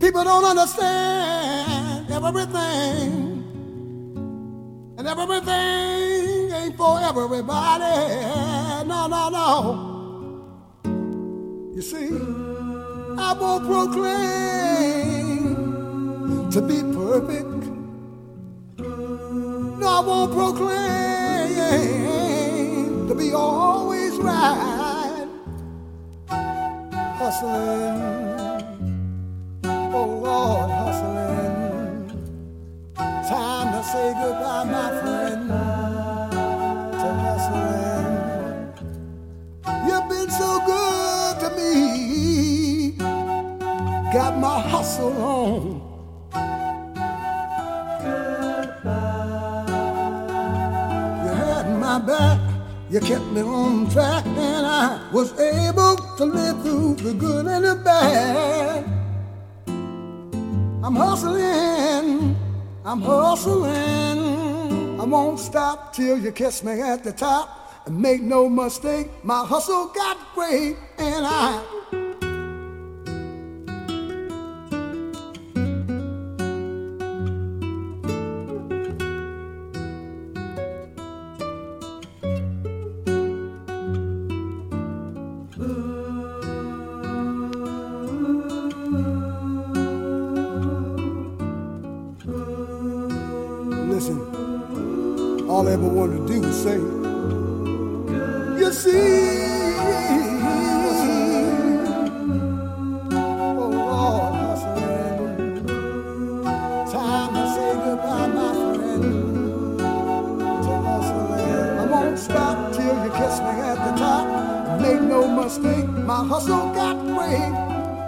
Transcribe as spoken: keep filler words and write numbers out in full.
People don't understand everything, and everything ain't for everybody. No, no, no. You see, I won't proclaim to be perfect. No, I won't proclaim to be always right. Hustling, oh Lord, hustling. Time to say goodbye, my friend, to hustling. You've been so good to me, got my hustle on. You had my back, you kept me on track, and I was able to live through the good and the bad. I'm hustling, I'm hustling. I won't stop till you kiss me at the top. And make no mistake, my hustle got great, and I listen, all I ever wanted to do was say, you see,